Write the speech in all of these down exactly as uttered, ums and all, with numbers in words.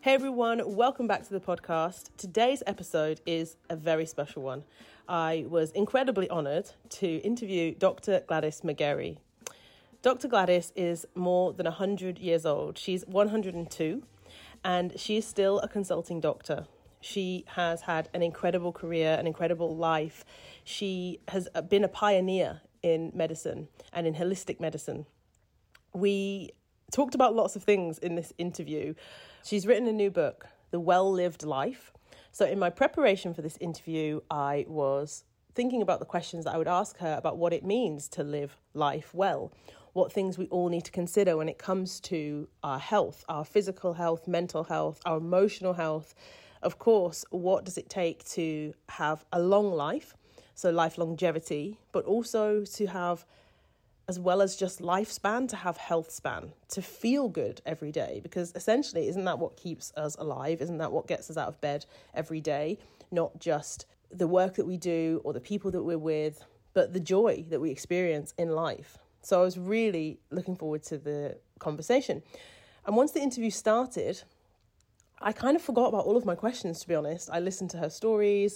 Hey everyone, welcome back to the podcast. Today's episode is a very special one. I was incredibly honoured to interview Doctor Gladys McGarey. Doctor Gladys is more than one hundred years old. She's one hundred two and she is still a consulting doctor. She has had an incredible career, an incredible life. She has been a pioneer in medicine and in holistic medicine. We talked about lots of things in this interview. She's written a new book, The Well-Lived Life. So in my preparation for this interview, I was thinking about the questions that I would ask her about what it means to live life well, what things we all need to consider when it comes to our health, our physical health, mental health, our emotional health. Of course, what does it take to have a long life, so life longevity, but also to have, as well as just lifespan, to have health span, to feel good every day. Because essentially, isn't that what keeps us alive? Isn't that what gets us out of bed every day? Not just the work that we do or the people that we're with, but the joy that we experience in life. So I was really looking forward to the conversation. And once the interview started, I kind of forgot about all of my questions, to be honest. I listened to her stories.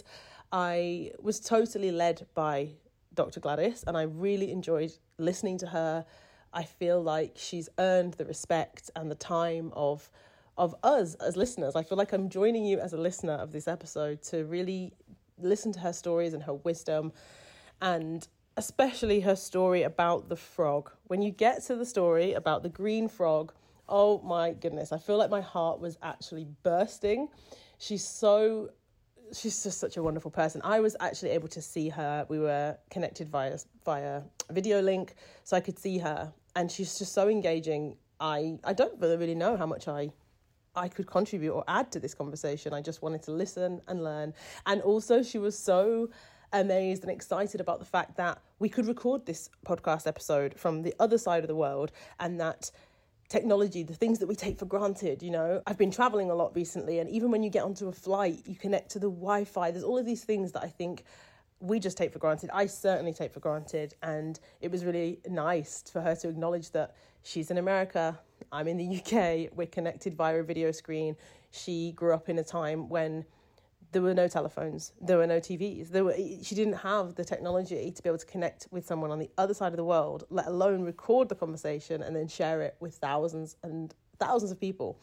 I was totally led by Doctor Gladys, and I really enjoyed listening to her. I feel like she's earned the respect and the time of of us as listeners. I feel like I'm joining you as a listener of this episode to really listen to her stories and her wisdom, and especially her story about the frog. When you get to the story about the green frog, oh my goodness, I feel like my heart was actually bursting. She's so She's just such a wonderful person. I was actually able to see her. We were connected via via video link, so I could see her. And she's just so engaging. I, I don't really, really know how much I I could contribute or add to this conversation. I just wanted to listen and learn. And also she was so amazed and excited about the fact that we could record this podcast episode from the other side of the world, and that technology, the things that we take for granted, you know. I've been traveling a lot recently, and even when you get onto a flight, you connect to the Wi-Fi. There's all of these things that I think we just take for granted. I certainly take for granted, and it was really nice for her to acknowledge that she's in America, I'm in the U K, we're connected via a video screen. She grew up in a time when there were no telephones, there were no T Vs. There were, she didn't have the technology to be able to connect with someone on the other side of the world, let alone record the conversation and then share it with thousands and thousands of people.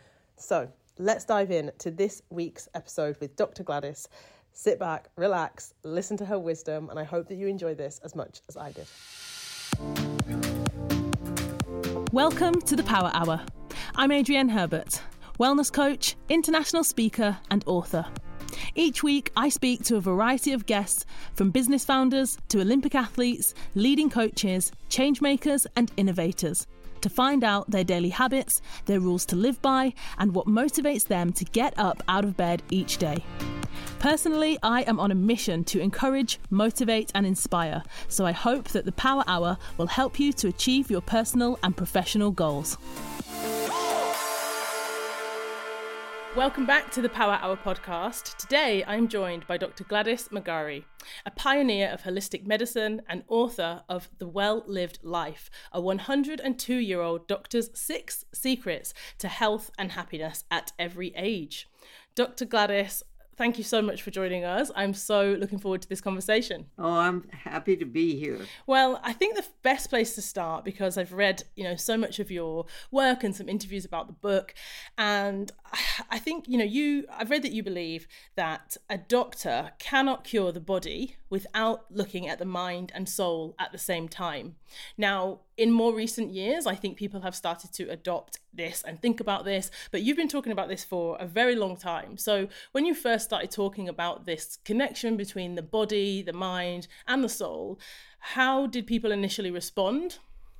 So let's dive in to this week's episode with Doctor Gladys. Sit back, relax, listen to her wisdom, and I hope that you enjoy this as much as I did. Welcome to the Power Hour. I'm Adrienne Herbert, wellness coach, international speaker, and author. Each week, I speak to a variety of guests, from business founders to Olympic athletes, leading coaches, change makers, and innovators, to find out their daily habits, their rules to live by, and what motivates them to get up out of bed each day. Personally, I am on a mission to encourage, motivate, and inspire, so I hope that the Power Hour will help you to achieve your personal and professional goals. Welcome back to the Power Hour podcast. Today I'm joined by Doctor Gladys McGarey, a pioneer of holistic medicine and author of The Well-Lived Life, a one hundred two-year-old doctor's six secrets to health and happiness at every age. Doctor Gladys, thank you so much for joining us. I'm so looking forward to this conversation. Oh, I'm happy to be here. Well, I think the best place to start, because I've read, you know, so much of your work and some interviews about the book, and I think, you know, you, I've read that you believe that a doctor cannot cure the body without looking at the mind and soul at the same time. Now, in more recent years, I think people have started to adopt this and think about this, but you've been talking about this for a very long time. So when you first started talking about this connection between the body, the mind, and the soul, how did people initially respond?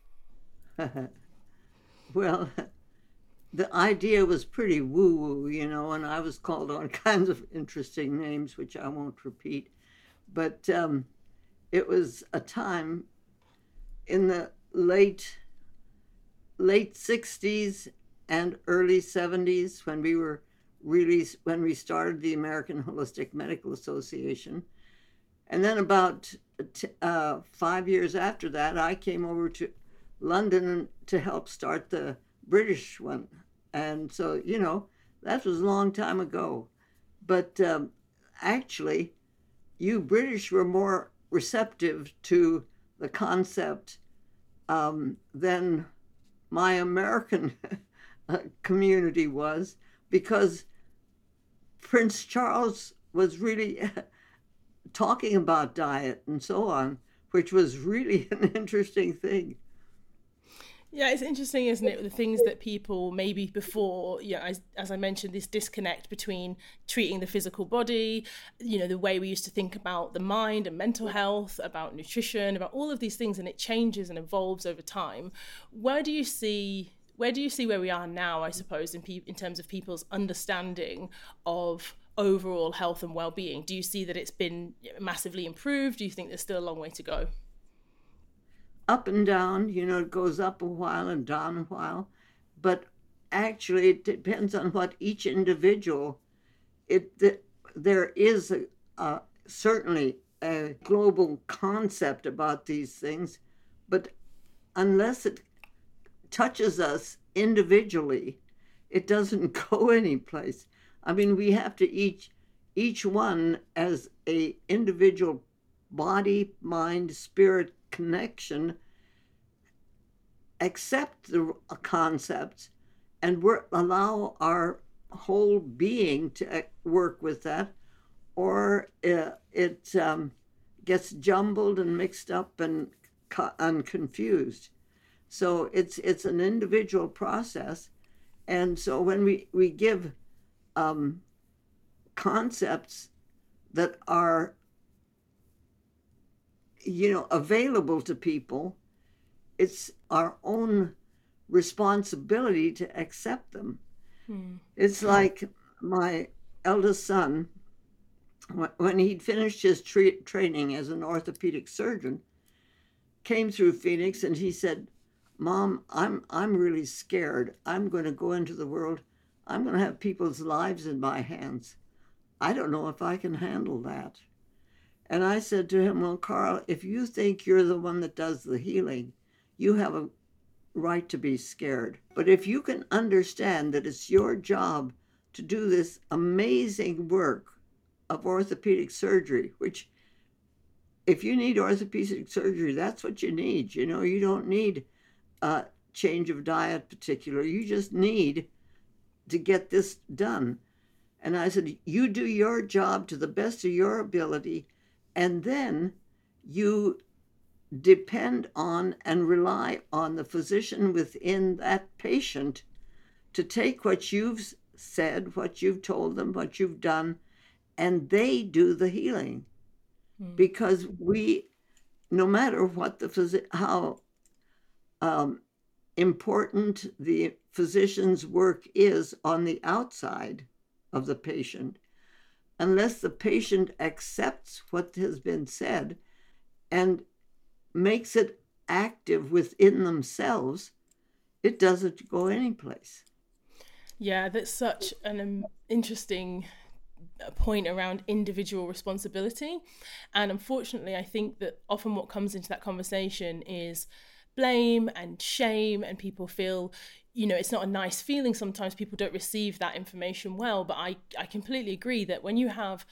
Well, the idea was pretty woo-woo, you know, and I was called all kinds of interesting names, which I won't repeat. But um, it was a time in the late late sixties and early seventies when we were really, when we started the American Holistic Medical Association. And then about t- uh, five years after that, I came over to London to help start the British one. And so, you know, That was a long time ago. But um, actually, you British were more receptive to the concept um, than my American community was, because Prince Charles was really talking about diet and so on, which was really an interesting thing. Yeah, it's interesting, isn't it? The things that people maybe before, yeah, as, as I mentioned, this disconnect between treating the physical body, you know, the way we used to think about the mind and mental health, about nutrition, about all of these things, and it changes and evolves over time. Where do you see, where do you see where we are now, I suppose, in pe- in terms of people's understanding of overall health and well-being? Do you see that it's been massively improved? Do you think there's still a long way to go? Up and down, you know, it goes up a while and down a while, but actually it depends on what each individual, it the, there is a, a, certainly a global concept about these things, but unless it touches us individually, it doesn't go anyplace. I mean, we have to each each one as a individual body, mind, spirit connection, accept the concepts and work, allow our whole being to work with that, or uh, it um, gets jumbled and mixed up and, and confused. So it's it's an individual process. And so when we, we give um, concepts that are, you know, available to people, it's our own responsibility to accept them. Hmm. It's like my eldest son, when he'd finished his tra- training as an orthopedic surgeon, came through Phoenix and he said, Mom, I'm I'm really scared. I'm going to go into the world. I'm going to have people's lives in my hands. I don't know if I can handle that. And I said to him, well, Carl, if you think you're the one that does the healing, you have a right to be scared. But if you can understand that it's your job to do this amazing work of orthopedic surgery, which if you need orthopedic surgery, that's what you need. You know, you don't need a change of diet particularly. You just need to get this done. And I said, you do your job to the best of your ability, and then you depend on and rely on the physician within that patient to take what you've said, what you've told them, what you've done, and they do the healing. Mm. Because we, no matter what the phys- how um, important the physician's work is on the outside of the patient, unless the patient accepts what has been said and makes it active within themselves, it doesn't go anyplace. Yeah, that's such an um, interesting point around individual responsibility. And unfortunately, I think that often what comes into that conversation is blame and shame, and people feel, you know, it's not a nice feeling. Sometimes people don't receive that information well, but I, I completely agree that when you have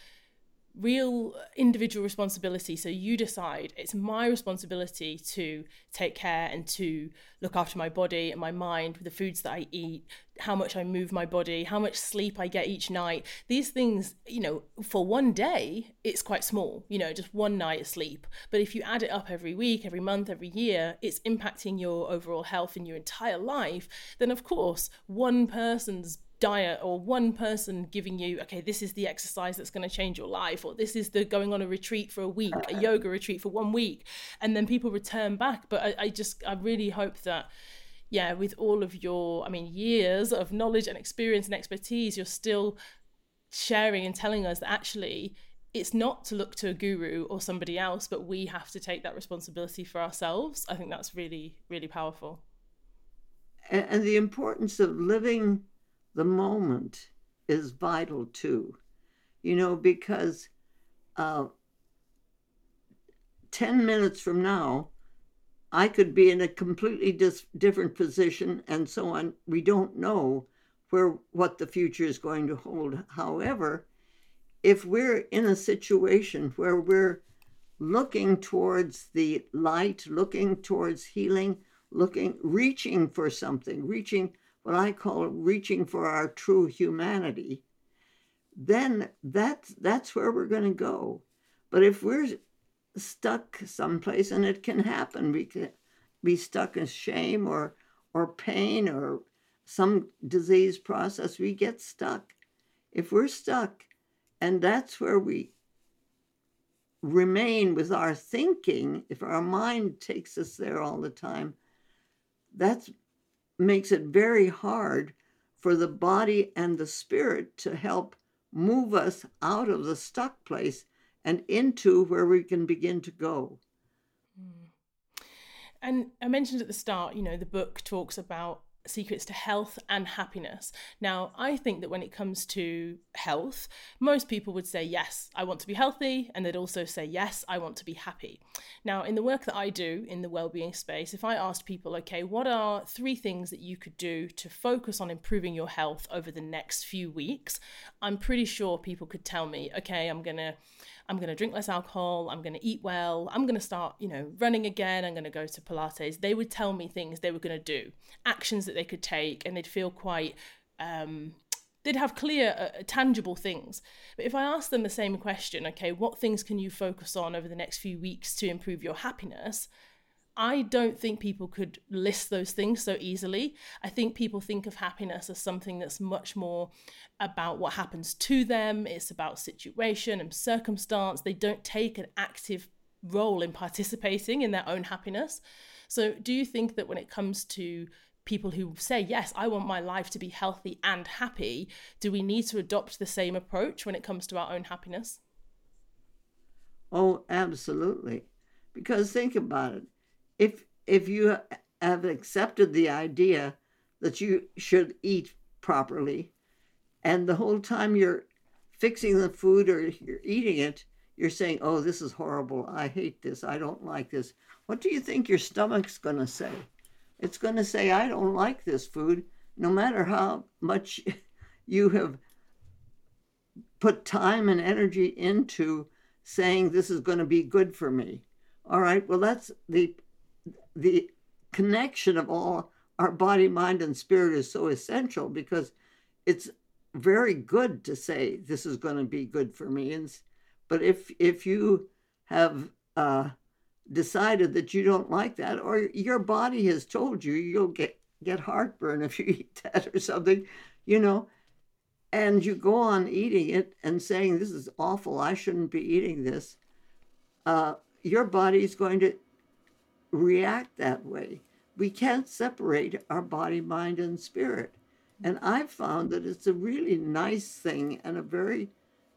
real individual responsibility, so you decide it's my responsibility to take care and to look after my body and my mind with the foods that I eat, how much I move my body, how much sleep I get each night. These things, you know, for one day, it's quite small, you know, just one night of sleep. But if you add it up every week, every month, every year, it's impacting your overall health in your entire life. Then of course, one person's diet or one person giving you, okay, this is the exercise that's going to change your life, or this is the going on a retreat for a week, a yoga retreat for one week, and then people return back. But I, I just, I really hope that, yeah, with all of your, I mean, years of knowledge and experience and expertise, you're still sharing and telling us that actually it's not to look to a guru or somebody else, but we have to take that responsibility for ourselves. I think that's really, really powerful. And, and the importance of living the moment is vital too, you know, because uh, ten minutes from now, I could be in a completely dis- different position and so on. We don't know where what the future is going to hold. However, if we're in a situation where we're looking towards the light, looking towards healing, looking, reaching for something, reaching what I call reaching for our true humanity, then that's, that's where we're going to go. But if we're stuck someplace, and it can happen, we can be stuck in shame or, or pain or some disease process, we get stuck. If we're stuck, and that's where we remain with our thinking, if our mind takes us there all the time, that makes it very hard for the body and the spirit to help move us out of the stuck place and into where we can begin to go. And I mentioned at the start, you know, the book talks about secrets to health and happiness. Now, I think that when it comes to health, most people would say, yes, I want to be healthy. And they'd also say, yes, I want to be happy. Now, in the work that I do in the wellbeing space, if I asked people, okay, what are three things that you could do to focus on improving your health over the next few weeks? I'm pretty sure people could tell me, okay, I'm going to I'm going to drink less alcohol, I'm going to eat well, I'm going to start, you know, running again, I'm going to go to Pilates. They would tell me things they were going to do, actions that they could take, and they'd feel quite, um, they'd have clear, uh, tangible things. But if I ask them the same question, okay, what things can you focus on over the next few weeks to improve your happiness? I don't think people could list those things so easily. I think people think of happiness as something that's much more about what happens to them. It's about situation and circumstance. They don't take an active role in participating in their own happiness. So do you think that when it comes to people who say, yes, I want my life to be healthy and happy, do we need to adopt the same approach when it comes to our own happiness? Oh, absolutely. Because think about it. If if you have accepted the idea that you should eat properly, and the whole time you're fixing the food or you're eating it, you're saying, oh, this is horrible, I hate this, I don't like this, what do you think your stomach's going to say? It's going to say, I don't like this food, no matter how much you have put time and energy into saying this is going to be good for me. All right, well, that's the the connection of all our body, mind, and spirit is so essential, because it's very good to say this is going to be good for me. And, but if if you have uh, decided that you don't like that, or your body has told you you'll get, get heartburn if you eat that or something, you know, and you go on eating it and saying, this is awful, I shouldn't be eating this, uh, your body is going to react that way. We can't separate our body, mind, and spirit. And I've found that it's a really nice thing and a very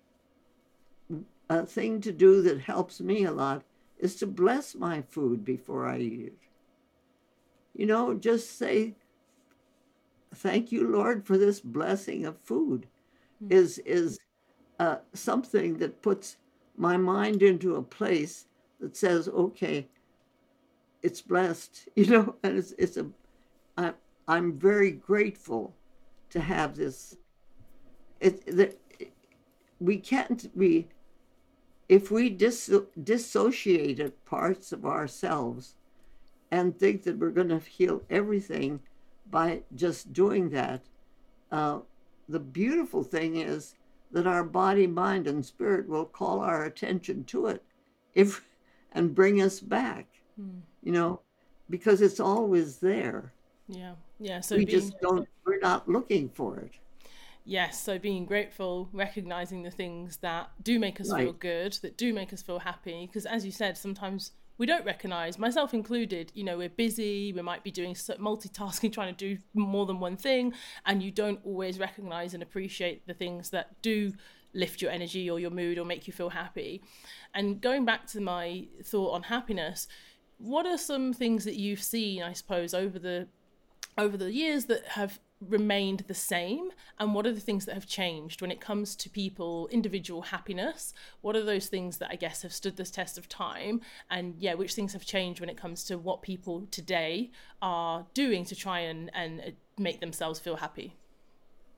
a thing to do that helps me a lot is to bless my food before I eat it. You know, just say, thank you, Lord, for this blessing of food. Mm-hmm. is is uh, something that puts my mind into a place that says, okay, it's blessed, you know, and it's it's a, I, I'm very grateful to have this. It that we can't be, if we dis, dissociated parts of ourselves and think that we're going to heal everything by just doing that. Uh, the beautiful thing is that our body, mind, and spirit will call our attention to it, if and bring us back. Mm. You know, because it's always there. Yeah, yeah. So we being, just don't, we're not looking for it. Yes, so being grateful, recognizing the things that do make us right. feel good, that do make us feel happy. Because as you said, sometimes we don't recognize, myself included, you know, we're busy, we might be doing multitasking, trying to do more than one thing, and you don't always recognize and appreciate the things that do lift your energy or your mood or make you feel happy. And going back to my thought on happiness, what are some things that you've seen, I suppose, over the over the years that have remained the same, and what are the things that have changed when it comes to people, individual happiness? What are those things that I guess have stood this test of time, and yeah, which things have changed when it comes to what people today are doing to try and, and make themselves feel happy?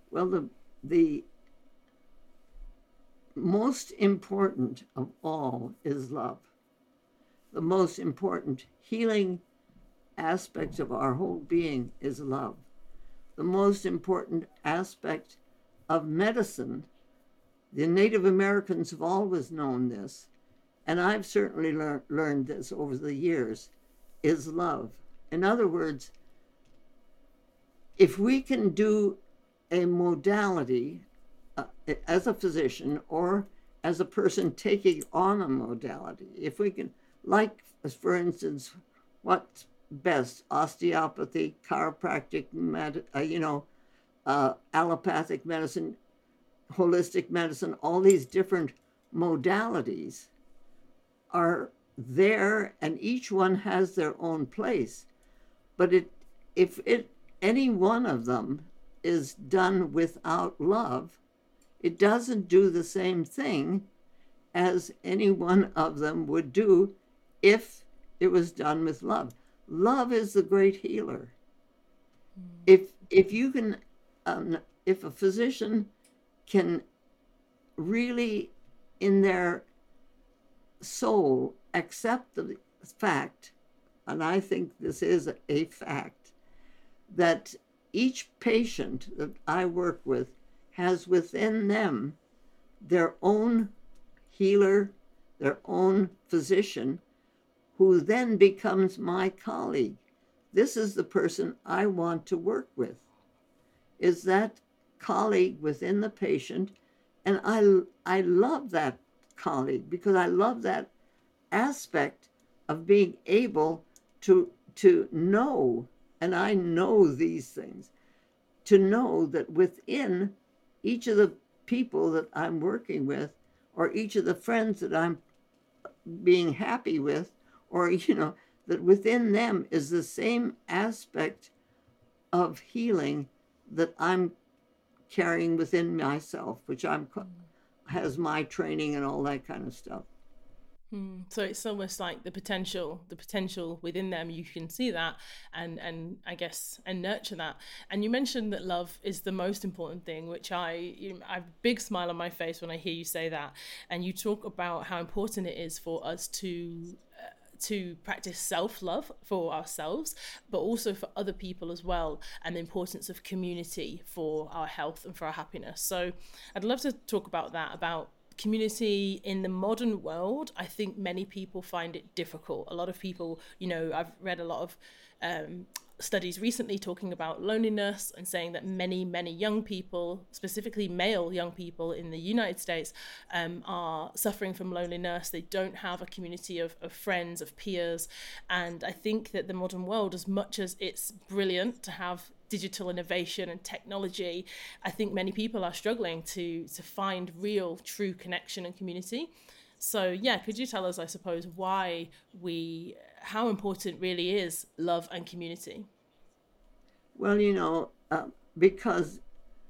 Well, the the most important of all is love. The most important healing aspect of our whole being is love. The most important aspect of medicine, the Native Americans have always known this, and I've certainly lear- learned this over the years, is love. In other words, if we can do a modality uh, as a physician or as a person taking on a modality, if we can, like, for instance, what's best, osteopathy, chiropractic, med, uh, you know, uh, allopathic medicine, holistic medicine, all these different modalities are there, and each one has their own place. But it, if it, any one of them is done without love, it doesn't do the same thing as any one of them would do if it was done with love. Love is the great healer. Mm. If if you can, um, if a physician can really, in their soul, accept the fact, and I think this is a fact, that each patient that I work with has within them their own healer, their own physician, who then becomes my colleague. This is the person I want to work with, is that colleague within the patient. And I, I love that colleague because I love that aspect of being able to, to know, and I know these things, to know that within each of the people that I'm working with, or each of the friends that I'm being happy with, or, you know, that within them is the same aspect of healing that I'm carrying within myself, which I'm mm. has my training and all that kind of stuff. Hmm. So it's almost like the potential, the potential within them, you can see that and, and I guess, and nurture that. And you mentioned that love is the most important thing, which I, you know, I have a big smile on my face when I hear you say that. And you talk about how important it is for us to uh, to practice self-love for ourselves, but also for other people as well, and the importance of community for our health and for our happiness. So I'd love to talk about that, about community in the modern world. I think many people find it difficult. A lot of people, you know, I've read a lot of um, studies recently talking about loneliness and saying that many, many young people, specifically male young people in the United States, um, are suffering from loneliness. They don't have a community of, of friends, of peers. And I think that the modern world, as much as it's brilliant to have digital innovation and technology, I think many people are struggling to to find real, true connection and community. So yeah, could you tell us, I suppose, why we, how important really is love and community? Well, you know, uh, because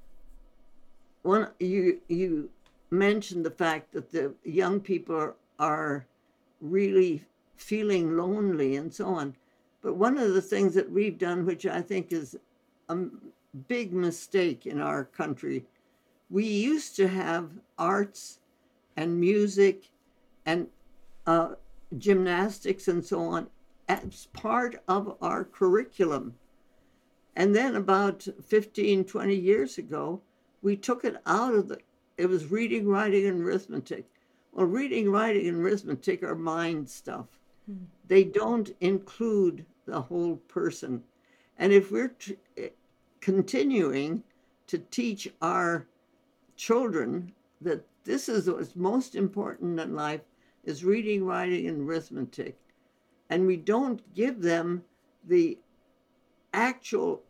one, you you mentioned the fact that the young people are, are really feeling lonely and so on. But one of the things that we've done, which I think is a big mistake in our country, we used to have arts and music and uh, gymnastics and so on as part of our curriculum. And then about fifteen, twenty years ago, we took it out of the, it was reading, writing, and arithmetic. Well, reading, writing, and arithmetic are mind stuff. Hmm. They don't include the whole person. And if we're t- continuing to teach our children that this is what's most important in life, is reading, writing, and arithmetic, and we don't give them the actual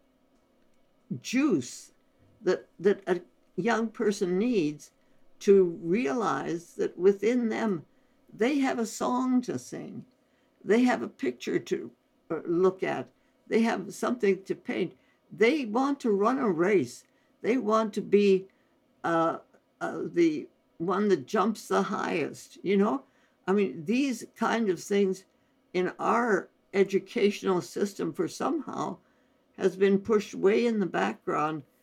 juice that that a young person needs to realize that within them they have a song to sing, they have a picture to look at, they have something to paint, they want to run a race, they want to be uh, uh, the one that jumps the highest, you know? I mean, these kind of things in our educational system for somehow has been pushed way in the background.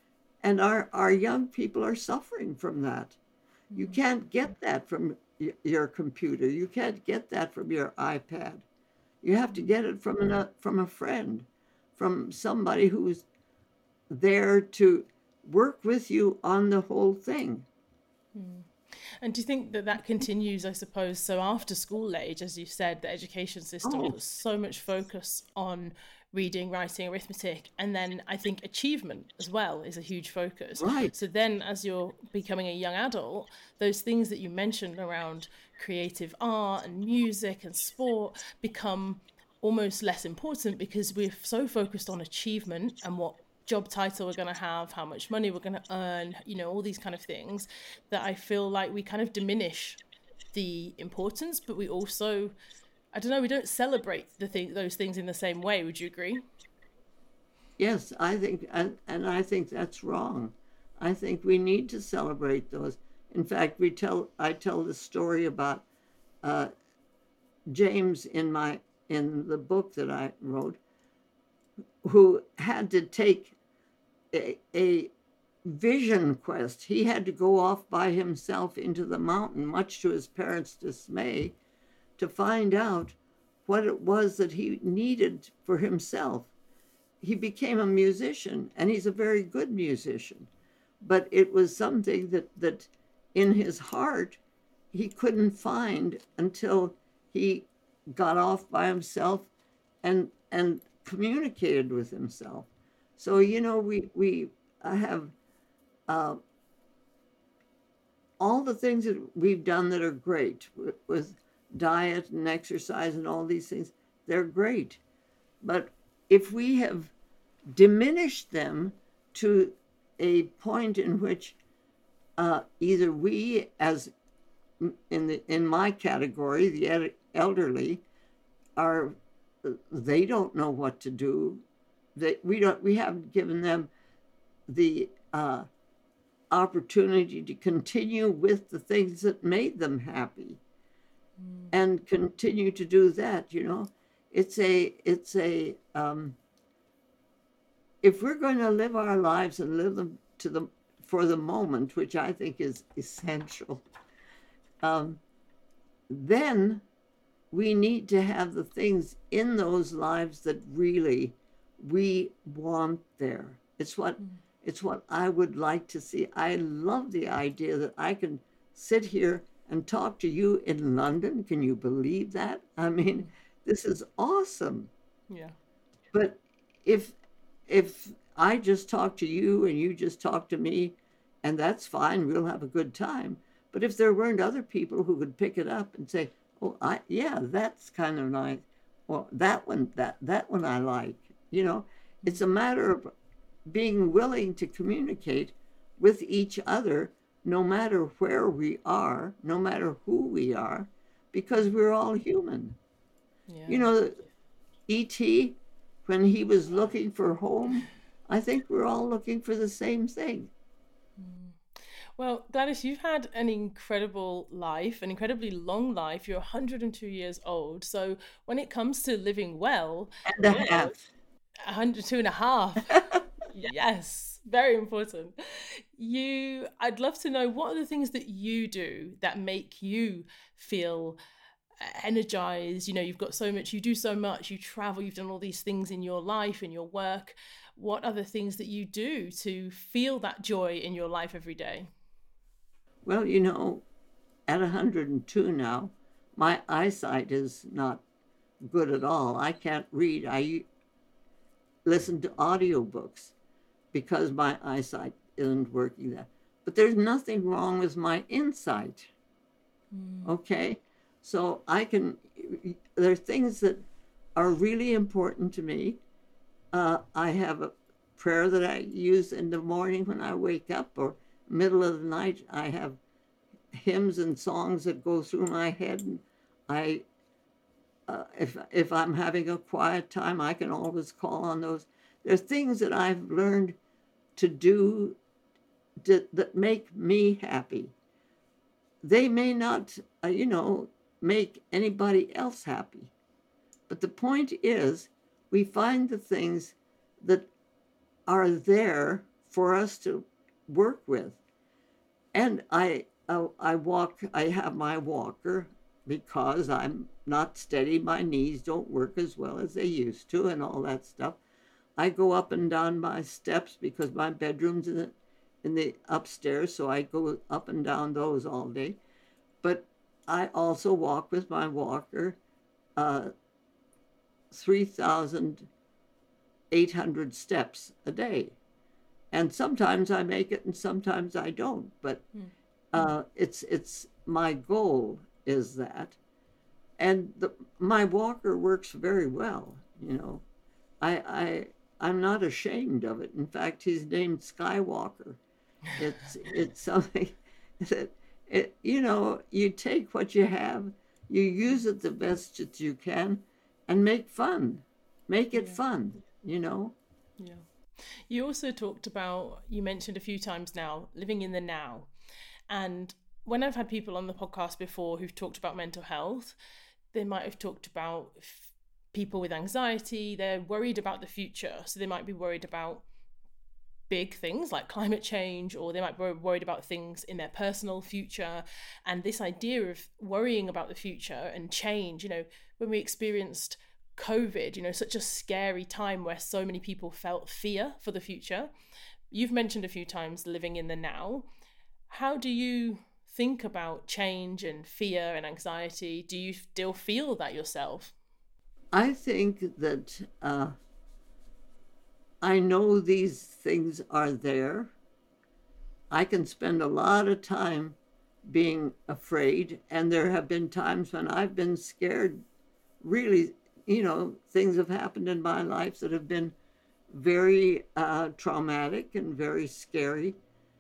And our, our young people are suffering from that. You can't get that from y- your computer. You can't get that from your iPad. You have to get it from a, from a friend, from somebody who's there to work with you on the whole thing. And do you think that that continues, I suppose, so after school age, as you said, the education system Oh, puts so much focus on reading, writing, arithmetic, and then I think achievement as well is a huge focus. right. So then as you're becoming a young adult, those things that you mentioned around creative art and music and sport become almost less important because we're so focused on achievement and what job title we're going to have, how much money we're going to earn, you know, all these kind of things, that I feel like we kind of diminish the importance, but we also, I don't know, we don't celebrate the thing, those things in the same way. Would you agree? Yes, I think, and, and I think that's wrong. I think we need to celebrate those. In fact, we tell I tell the story about uh, James in my in the book that I wrote, who had to take a, a vision quest. He had to go off by himself into the mountain, much to his parents' dismay, to find out what it was that he needed for himself. He became a musician, and he's a very good musician. But it was something that, that in his heart he couldn't find until he got off by himself and and communicated with himself. So you know, we we have uh, all the things that we've done that are great with, with diet and exercise and all these things. They're great, but if we have diminished them to a point in which uh, either we, as in the in my category, the ed- elderly, are they don't know what to do. They, we don't we haven't given them the uh, opportunity to continue with the things that made them happy and continue to do that. You know, it's a it's a um, if we're going to live our lives and live them to the for the moment, which I think is essential, um, then we need to have the things in those lives that really we want there. It's what it's what I would like to see. I love the idea that I can sit here and talk to you in London. Can you believe that? I mean, this is awesome. Yeah. But if if I just talk to you and you just talk to me, and that's fine, we'll have a good time. But if there weren't other people who could pick it up and say, "Oh, I yeah, that's kind of nice," well, that one that that one I like, you know, it's a matter of being willing to communicate with each other, no matter where we are, no matter who we are, because we're all human. You Yeah. know, E T, when he was looking for home, I think we're all looking for the same thing. Well, Gladys, you've had an incredible life, an incredibly long life. You're one hundred two years old. So when it comes to living well, And a you know, half. one hundred two and a half. Yes, very important. You, I'd love to know, what are the things that you do that make you feel energized? You know, you've got so much, you do so much, you travel, you've done all these things in your life, in your work. What are the things that you do to feel that joy in your life every day? Well, you know, at one hundred two now, my eyesight is not good at all. I can't read. I listen to audiobooks because my eyesight isn't working that. But there's nothing wrong with my insight. Okay? So I can, there are things that are really important to me. Uh, I have a prayer that I use in the morning when I wake up, or middle of the night. I have hymns and songs that go through my head. And I, uh, if if I'm having a quiet time, I can always call on those. There's things that I've learned to do to, that make me happy. They may not, uh, you know, make anybody else happy. But the point is, we find the things that are there for us to work with. And I, uh, I walk, I have my walker because I'm not steady. My knees don't work as well as they used to and all that stuff. I go up and down my steps because my bedroom's in the, in the upstairs, so I go up and down those all day. But I also walk with my walker uh, three thousand eight hundred steps a day. And sometimes I make it and sometimes I don't. But uh, it's it's my goal is that. And the, my walker works very well, you know. I, I, I'm not ashamed of it. In fact, he's named Skywalker. It's, it's something that, it, you know, you take what you have, you use it the best that you can, and make fun. Make it Yeah. fun, you know. Yeah. You also talked about, you mentioned a few times now, living in the now. And when I've had people on the podcast before who've talked about mental health, they might have talked about f- people with anxiety. They're worried about the future. So they might be worried about big things like climate change, or they might be worried about things in their personal future. And this idea of worrying about the future and change, you know, when we experienced COVID, you know, such a scary time where so many people felt fear for the future. You've mentioned a few times living in the now. How do you think about change and fear and anxiety? Do you still feel that yourself? I think that uh, I know these things are there. I can spend a lot of time being afraid, and there have been times when I've been scared. Really, you know, things have happened in my life that have been very uh, traumatic and very scary.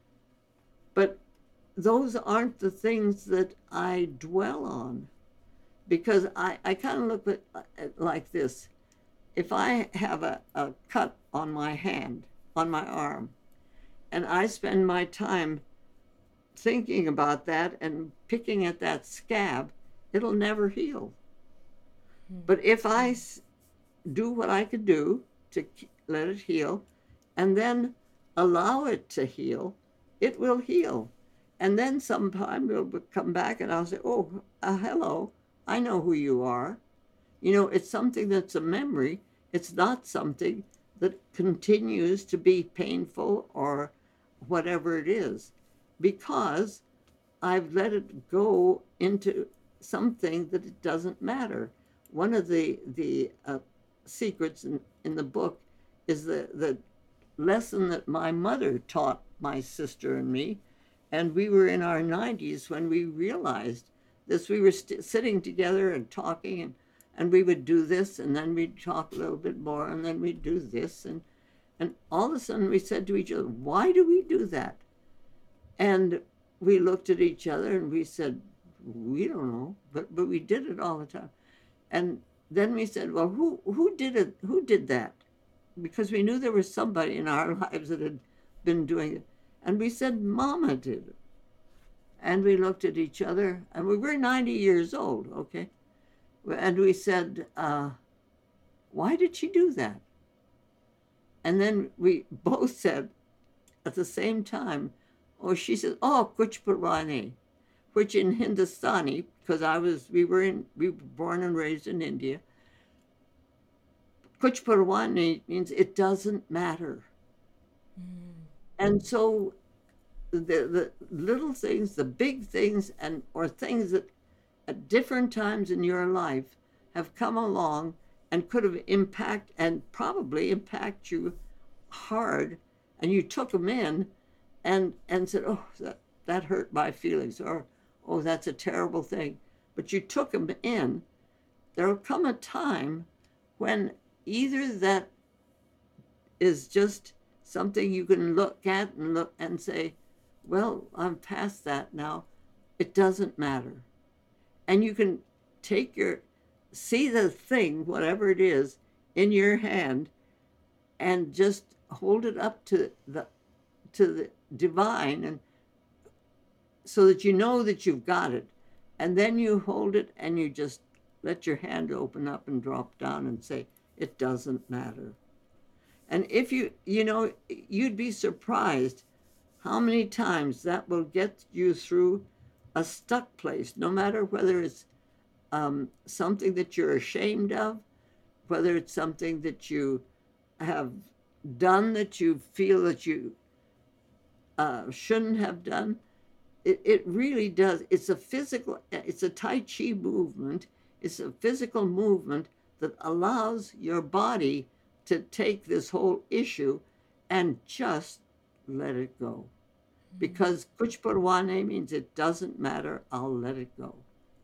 But those aren't the things that I dwell on, because I, I kind of look at it like this. If I have a, a cut on my hand, on my arm, and I spend my time thinking about that and picking at that scab, it'll never heal. But if I s- do what I could do to k- let it heal and then allow it to heal, it will heal. And then sometime it'll be- come back and I'll say, oh, uh, hello, I know who you are. You know, it's something that's a memory. It's not something that continues to be painful or whatever it is, because I've let it go into something that it doesn't matter. One of the the uh, secrets in, in the book is the, the lesson that my mother taught my sister and me, and we were in our nineties when we realized this. We were st- sitting together and talking, and, and we would do this, and then we'd talk a little bit more, and then we'd do this, and and all of a sudden we said to each other, why do we do that? And we looked at each other and we said, we don't know, but but we did it all the time. And then we said, well, who who did it? Who did that? Because we knew there was somebody in our lives that had been doing it. And we said, Mama did it. And we looked at each other, and we were ninety years old, okay? And we said, uh, why did she do that? And then we both said at the same time, oh, she said, oh, Kuch Purwani, which in Hindustani, because I was, we were in, we were born and raised in India. Kuch Purwani means it doesn't matter. Mm. And so the the little things, the big things, and or things that at different times in your life have come along and could have impact and probably impact you hard, and you took them in and and said, oh, that, that hurt my feelings, or oh, that's a terrible thing. But you took them in. There will come a time when either that is just something you can look at and look and say, well, I'm past that now. It doesn't matter. And you can take your, see the thing, whatever it is, in your hand and just hold it up to the to the divine, and so that you know that you've got it. And then you hold it and you just let your hand open up and drop down and say, it doesn't matter. And if you, you know, you'd be surprised how many times that will get you through a stuck place, no matter whether it's um, something that you're ashamed of, whether it's something that you have done that you feel that you uh, shouldn't have done. It, it really does. It's a physical, it's a Tai Chi movement. It's a physical movement that allows your body to take this whole issue and just let it go. Because Kuch Parwane means it doesn't matter, I'll let it go.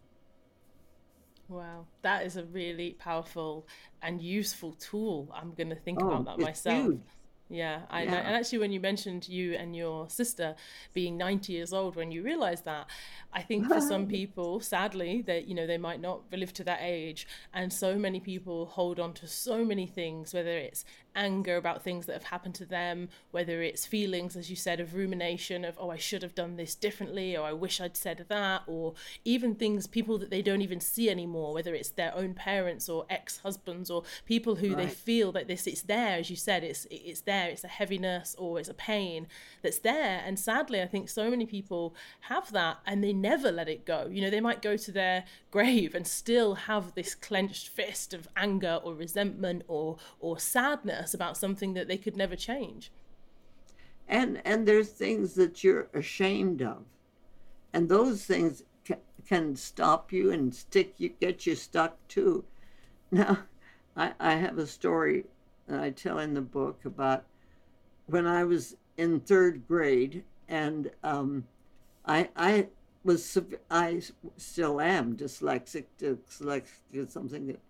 Wow, that is a really powerful and useful tool. I'm going to think Oh, about that it's myself. huge. Yeah, I know. Yeah, And actually, when you mentioned you and your sister being ninety years old, when you realized that, I think for some people, sadly, that, you know, they might not live to that age. And so many people hold on to so many things, whether it's anger about things that have happened to them, whether it's feelings, as you said, of rumination of, oh, I should have done this differently, or I wish I'd said that, or even things, people that they don't even see anymore, whether it's their own parents or ex-husbands or people who they right. feel that this, it's there, as you said, it's it's there, it's a heaviness or it's a pain that's there. And sadly, I think so many people have that and they never let it go. You know, they might go to their grave and still have this clenched fist of anger or resentment or or sadness about something that they could never change. And and there's things that you're ashamed of, and those things ca- can stop you and stick you, get you stuck too. Now, I, I have a story that I tell in the book about when I was in third grade, and um, I I was sev- I still am dyslexic. Dyslexic is something that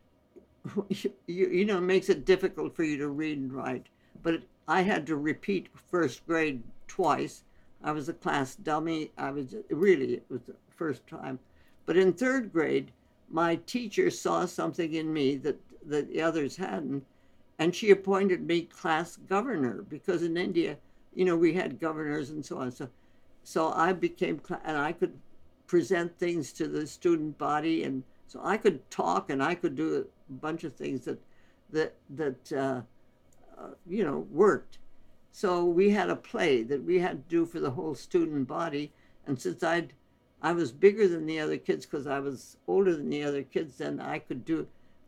you, you know makes it difficult for you to read and write. But it, I had to repeat first grade twice. I was a class dummy. I was really it was the first time. But in third grade, my teacher saw something in me that that the others hadn't, and she appointed me class governor because in India, you know, we had governors and so on. So, so I became, and I could present things to the student body, and so I could talk and I could do a bunch of things that, that that uh, uh, you know worked. So we had a play that we had to do for the whole student body, and since I'd I was bigger than the other kids because I was older than the other kids, then I could do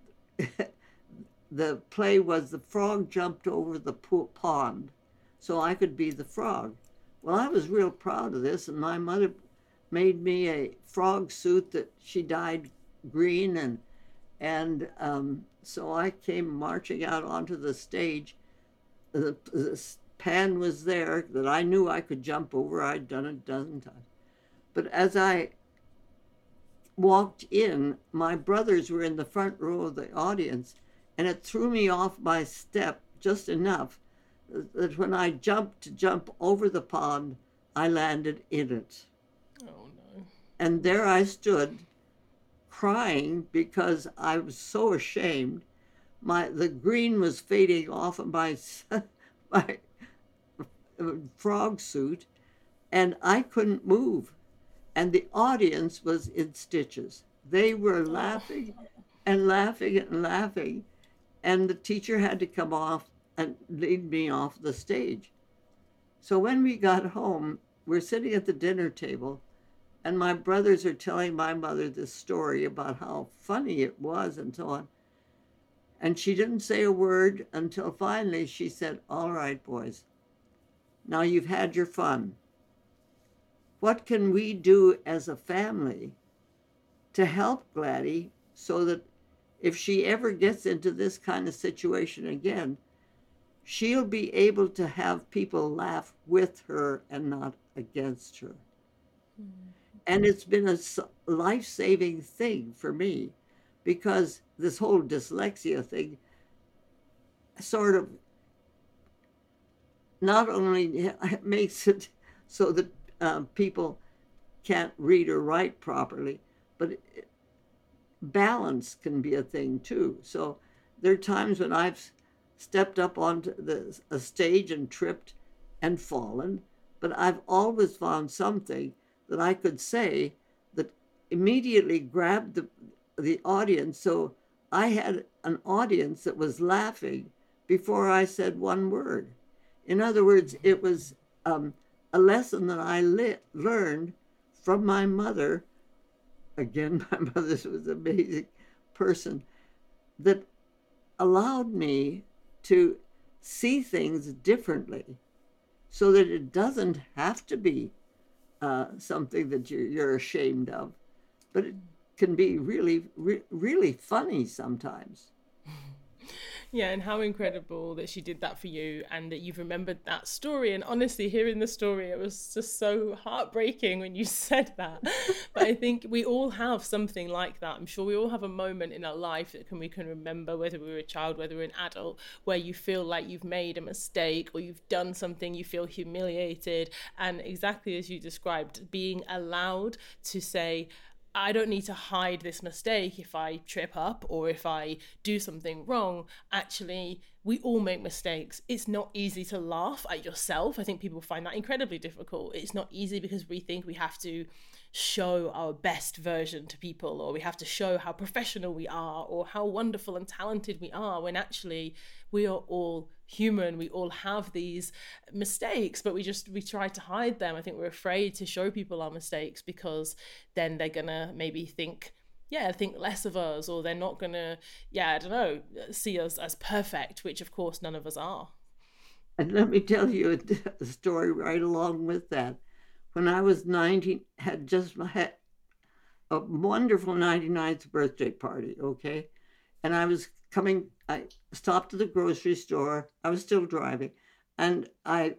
the play was The Frog Jumped Over the Pond, so I could be the frog. Well, I was real proud of this, and my mother made me a frog suit that she dyed green, and and um, so I came marching out onto the stage. The, the pan was there that I knew I could jump over. I'd done it a dozen times. But as I walked in, my brothers were in the front row of the audience, and it threw me off my step just enough that when I jumped to jump over the pond, I landed in it. Oh no. And there I stood crying because I was so ashamed. My the green was fading off of my my frog suit, and I couldn't move. And the audience was in stitches. They were laughing and laughing and laughing. And the teacher had to come off and lead me off the stage. So when we got home, we're sitting at the dinner table, and my brothers are telling my mother this story about how funny it was and so on. And she didn't say a word until finally she said, "All right, boys, now you've had your fun. What can we do as a family to help Gladys so that if she ever gets into this kind of situation again, she'll be able to have people laugh with her and not against her?" Mm-hmm. And it's been a life-saving thing for me, because this whole dyslexia thing sort of not only makes it so that uh, people can't read or write properly, but it, balance can be a thing too. So there are times when I've stepped up onto the, a stage and tripped and fallen, but I've always found something that I could say that immediately grabbed the, the audience. So I had an audience that was laughing before I said one word. In other words, it was um, a lesson that I li- learned from my mother. Again, my mother was an amazing person that allowed me to see things differently so that it doesn't have to be uh, something that you're, you're ashamed of, but it can be really, re- really funny sometimes. Yeah, and how incredible that she did that for you and that you've remembered that story. And honestly, hearing the story, it was just so heartbreaking when you said that. But I think we all have something like that. I'm sure we all have a moment in our life that can we can remember, whether we were a child, whether we're an adult, where you feel like you've made a mistake or you've done something, you feel humiliated. And exactly as you described, being allowed to say, I don't need to hide this mistake if I trip up or if I do something wrong. Actually, we all make mistakes. It's not easy to laugh at yourself. I think people find that incredibly difficult. It's not easy because we think we have to show our best version to people, or we have to show how professional we are or how wonderful and talented we are, when actually we are all human. We all have these mistakes, but we just we try to hide them. I think we're afraid to show people our mistakes because then they're gonna maybe think yeah think less of us, or they're not gonna yeah I don't know see us as perfect, which of course none of us are. And let me tell you a, a story right along with that. When I was nineteen, had just had a wonderful ninety-ninth birthday party, okay? And I was coming, I stopped at the grocery store. I was still driving. And I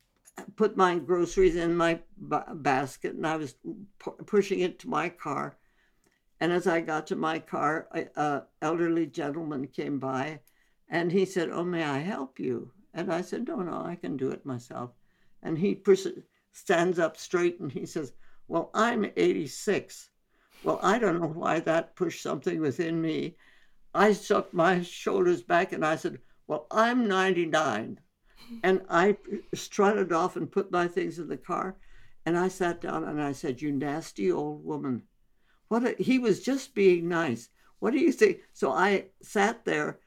put my groceries in my b- basket, and I was pu- pushing it to my car. And as I got to my car, an elderly gentleman came by, and he said, "Oh, may I help you?" And I said, "No, no, I can do it myself." And he pers- stands up straight and he says, "Well, I'm eighty-six. Well, I don't know why that pushed something within me. I shook my shoulders back and I said, "Well, I'm ninety-nine. And I strutted off and put my things in the car. And I sat down and I said, "You nasty old woman." What a, he was just being nice. What do you think? So I sat there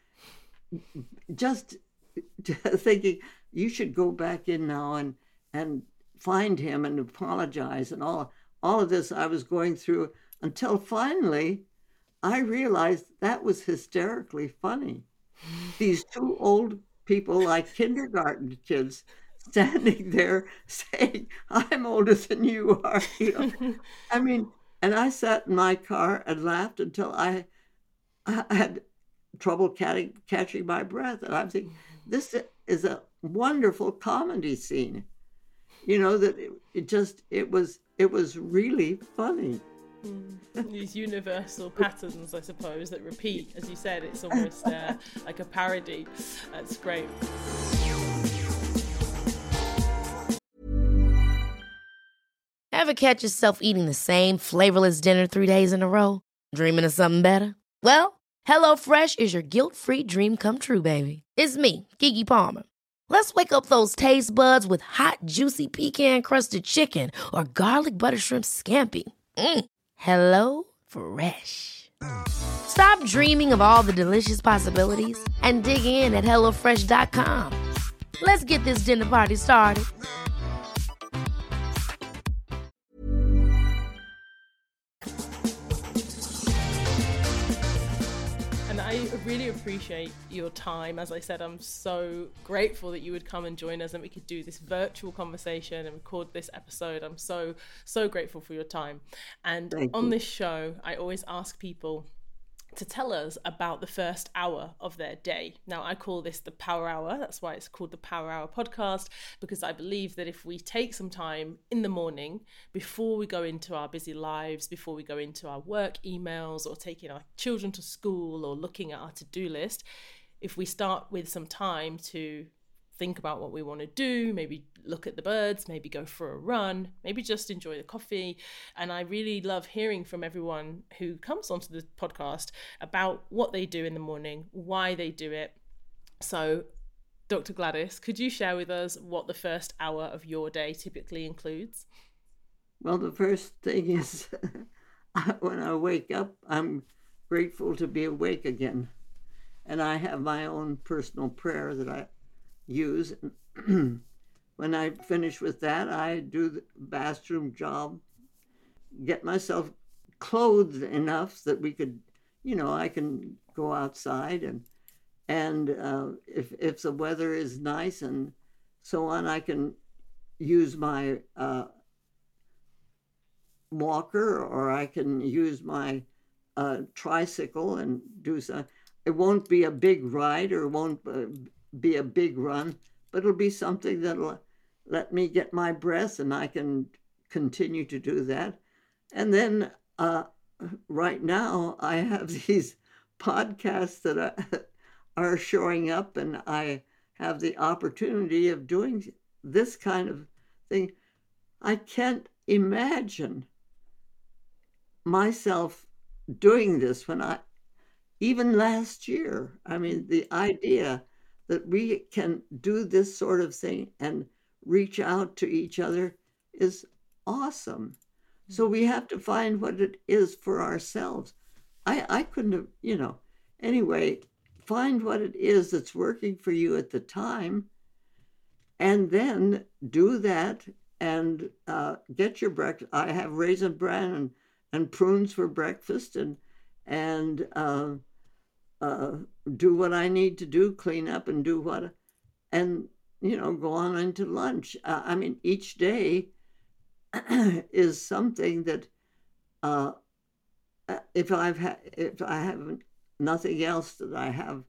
just thinking, you should go back in now and and find him and apologize, and all all of this I was going through, until finally I realized that was hysterically funny. These two old people, like kindergarten kids, standing there saying, "I'm older than you are." You know? I mean, and I sat in my car and laughed until I, I had trouble catching, catching my breath. And I'm thinking, this is a wonderful comedy scene. You know, that it, it just, it was, it was really funny. Mm. These universal patterns, I suppose, that repeat. As you said, it's almost uh, like a parody. That's great. Ever catch yourself eating the same flavorless dinner three days in a row? Dreaming of something better? Well, HelloFresh is your guilt-free dream come true, baby. It's me, Keke Palmer. Let's wake up those taste buds with hot, juicy pecan-crusted chicken or garlic butter shrimp scampi. Mm. Hello Fresh. Stop dreaming of all the delicious possibilities and dig in at hello fresh dot com. Let's get this dinner party started. And I really appreciate your time. As I said, I'm so grateful that you would come and join us and we could do this virtual conversation and record this episode. I'm so, so grateful for your time. And Thank on you. this show, I always ask people to tell us about the first hour of their day. Now, I call this the Power Hour. That's why it's called the Power Hour podcast, because I believe that if we take some time in the morning before we go into our busy lives, before we go into our work emails or taking our children to school or looking at our to-do list, if we start with some time to think about what we want to do, maybe look at the birds, maybe go for a run, maybe just enjoy the coffee. And I really love hearing from everyone who comes onto the podcast about what they do in the morning, why they do it. So, Doctor Gladys, could you share with us what the first hour of your day typically includes? Well, the first thing is when I wake up, I'm grateful to be awake again. And I have my own personal prayer that I use. When when I finish with that, I do the bathroom job, get myself clothed enough that we could, you know, I can go outside, and and uh, if if the weather is nice and so on, I can use my uh, walker, or I can use my uh, tricycle and do some. It won't be a big ride, or it won't uh, be a big run, but it'll be something that'll let me get my breath, and I can continue to do that. And then uh, right now I have these podcasts that are, are showing up, and I have the opportunity of doing this kind of thing. I can't imagine myself doing this when I, even last year, I mean, the idea that we can do this sort of thing and reach out to each other is awesome. So we have to find what it is for ourselves. I, I couldn't have, you know, anyway, find what it is that's working for you at the time, and then do that and uh, get your breakfast. I have raisin bran and, and prunes for breakfast, and and uh, uh, do what I need to do, clean up and do what, and, you know, go on into lunch. Uh, I mean, each day is something that uh, if I've ha- if I have nothing else that I have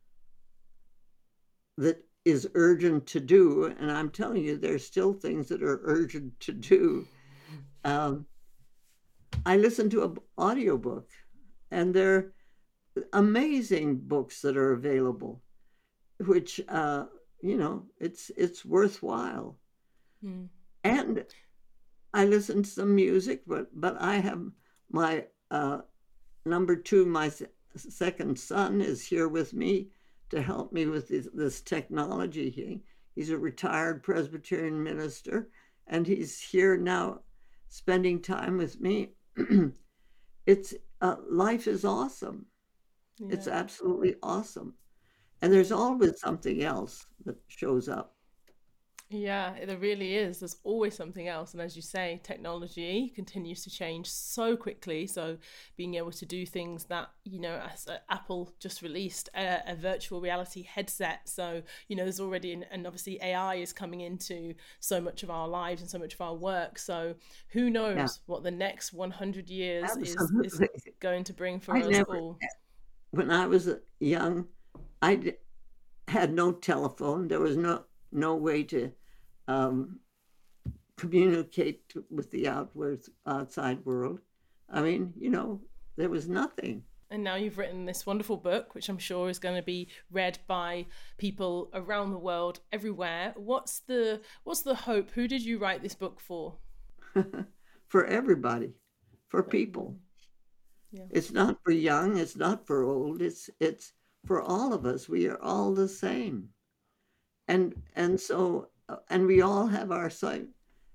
that is urgent to do, and I'm telling you, there's still things that are urgent to do. Um, I listen to an audiobook, and there are amazing books that are available, which uh, you know, it's it's worthwhile. Mm. And I listen to some music, but but I have my uh, number two, my second son is here with me to help me with this, this technology. He, he's a retired Presbyterian minister, and he's here now spending time with me. It's uh, life is awesome. Yeah. It's absolutely awesome. And there's always something else that shows up. Yeah, there really is. There's always something else. And as you say, technology continues to change so quickly. So being able to do things that, you know, as uh, Apple just released a, a virtual reality headset. So, you know, there's already, an, and obviously A I is coming into so much of our lives and so much of our work. So who knows yeah. what the next one hundred years is, is going to bring for I us never, all. When I was young, I had no telephone. There was no, no way to Um, communicate with the outward, outside world. I mean, you know, there was nothing. And now you've written this wonderful book, which I'm sure is going to be read by people around the world, everywhere. What's the what's the hope? Who did you write this book for? For everybody, for people. Yeah. It's not for young, it's not for old, it's it's for all of us. We are all the same. And and so and we all have our side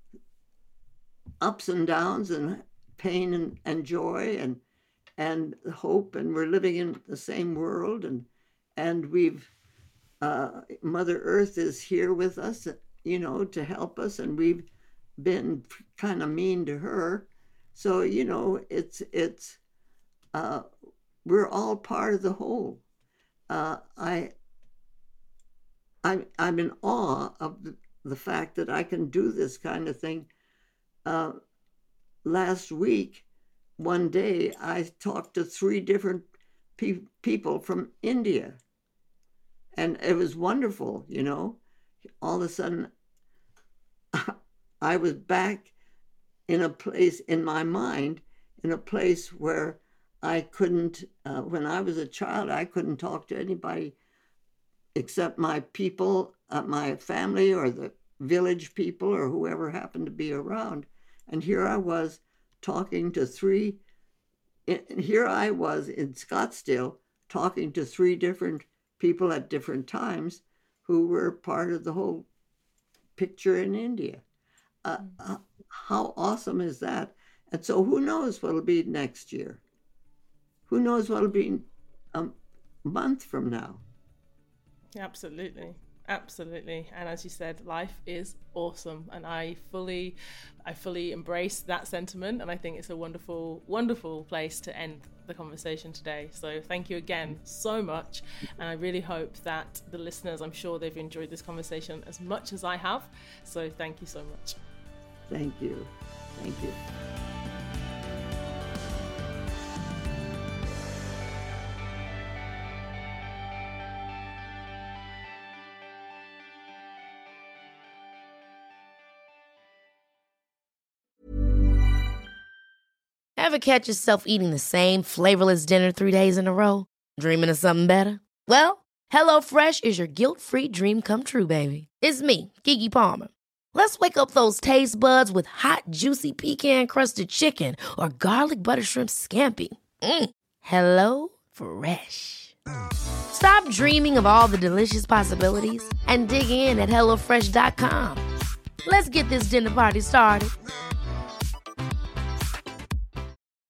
ups and downs, and pain and, and joy and and hope, and we're living in the same world, and and we've uh, Mother Earth is here with us, you know, to help us, and we've been kind of mean to her. So, you know, it's it's uh, we're all part of the whole. Uh, I I'm, I'm in awe of the, the fact that I can do this kind of thing. Uh, last week, one day, I talked to three different pe- people from India. And it was wonderful, you know. All of a sudden, I was back in a place, in my mind, in a place where I couldn't, uh, when I was a child, I couldn't talk to anybody except my people, uh, my family, or the village people, or whoever happened to be around. And here I was talking to three, and here I was in Scottsdale talking to three different people at different times who were part of the whole picture in India. Uh, uh, how awesome is that? And so who knows what'll be next year? Who knows what'll be a month from now? Absolutely. Absolutely. And as you said, life is awesome. And I fully, I fully embrace that sentiment. And I think it's a wonderful, wonderful place to end the conversation today. So thank you again so much. And I really hope that the listeners, I'm sure they've enjoyed this conversation as much as I have. So thank you so much. Thank you. Thank you. Ever catch yourself eating the same flavorless dinner three days in a row? Dreaming of something better? Well, HelloFresh is your guilt-free dream come true, baby. It's me, Keke Palmer. Let's wake up those taste buds with hot, juicy pecan-crusted chicken or garlic butter shrimp scampi. Mm. Hello Fresh. Stop dreaming of all the delicious possibilities and dig in at hello fresh dot com. Let's get this dinner party started.